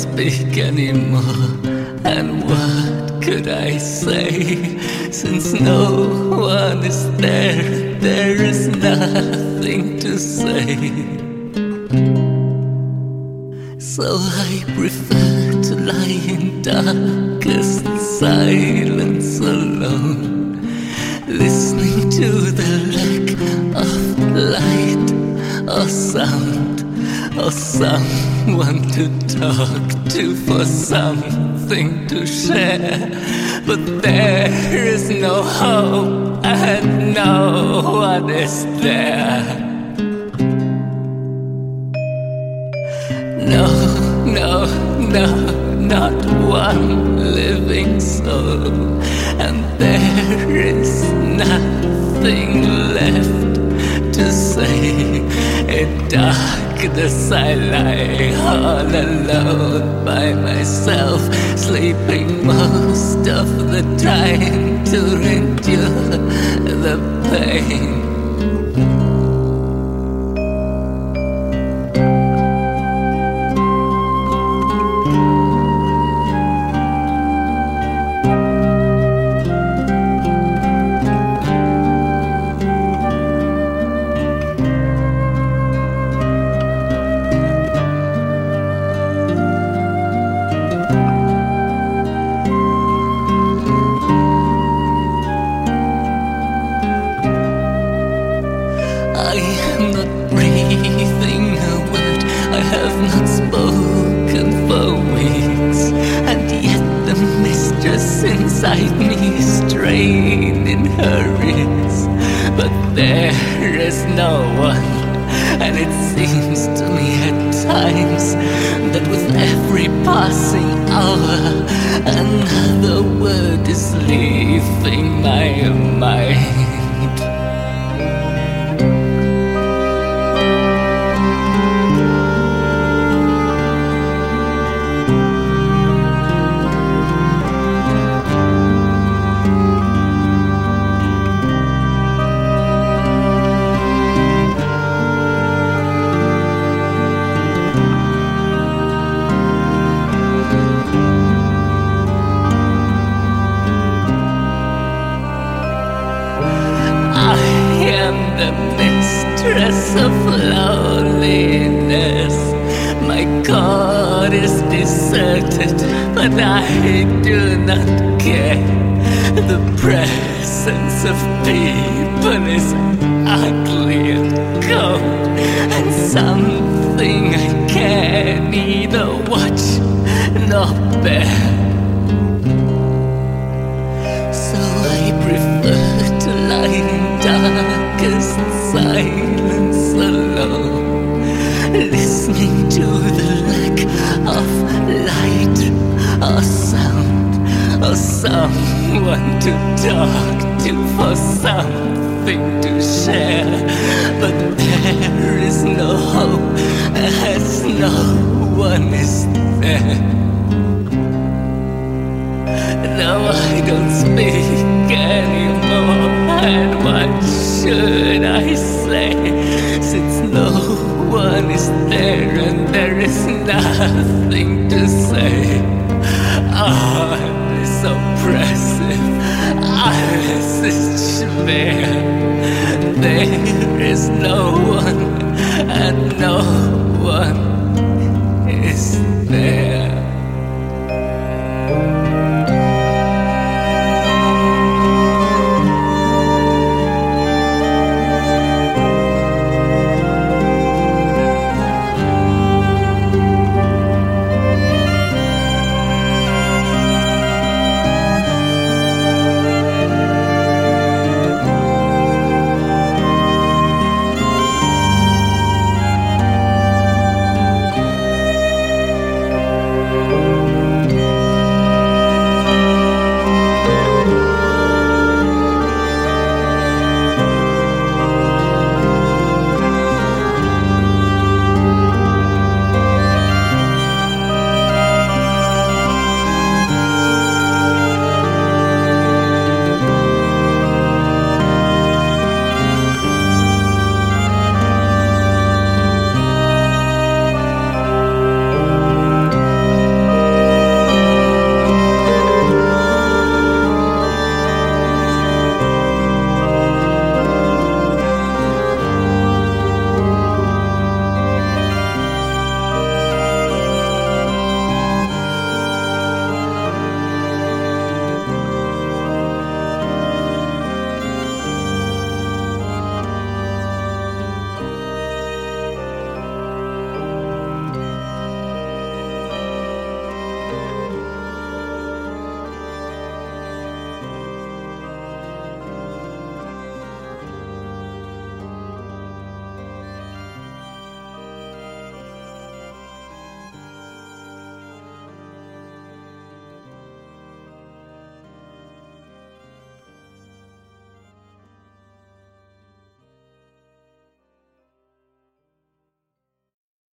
speak anymore. And what could I say? Since no one is there, there is nothing to say. So I prefer to lie in darkest silence alone, listening to the lack of light or sound, or someone to talk to, for something to share. But there is no hope and no one is there. No, no, no, not one living soul. And there is nothing left to say. In darkness I lie all alone by myself, sleeping most of the time to endure the pain. I am not breathing a word, I have not spoken for weeks, and yet the mistress inside me is straining her ears. But there is no one, and it seems to me at times that with every passing hour another word is leaving my mind. The mistress of loneliness. My God is deserted, but I do not care. The presence of people is ugly and cold, and something I can neither watch nor bear. So I prefer to lie in darkest silence alone, listening to the lack of light or sound, or someone to talk to, for something to share. But there is no hope as no one is there. No, I don't speak anymore, and what should I say, since no one is there and there is nothing to say? Oh, it's oppressive, alles ist schwer. There is no one and no one is there.